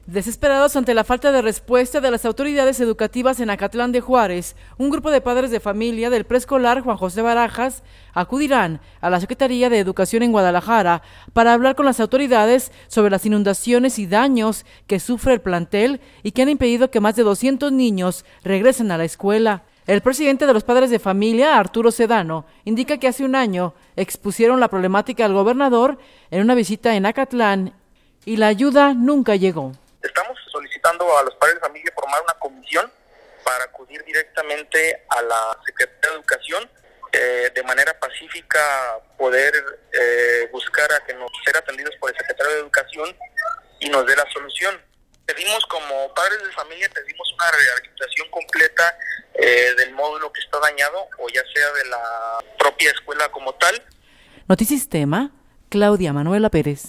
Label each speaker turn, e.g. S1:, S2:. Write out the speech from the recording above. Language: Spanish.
S1: Desesperados ante la falta de respuesta de las autoridades educativas en Acatlán de Juárez, un grupo de padres de familia del preescolar Juan José Barajas acudirán a la Secretaría de Educación en Guadalajara para hablar con las autoridades sobre las inundaciones y daños que sufre el plantel y que han impedido que más de 200 niños regresen a la escuela. El presidente de los padres de familia, Arturo Sedano, indica que hace un año expusieron la problemática al gobernador en una visita en Acatlán y la ayuda nunca llegó.
S2: Estamos solicitando a los padres de familia formar una comisión para acudir directamente a la Secretaría de Educación, de manera pacífica poder buscar a que nos ser atendidos por el Secretario de Educación y nos dé la solución. Pedimos como padres de familia, pedimos una rehabilitación completa del módulo que está dañado o ya sea de la propia escuela como tal.
S1: Notisistema, Claudia Manuela Pérez.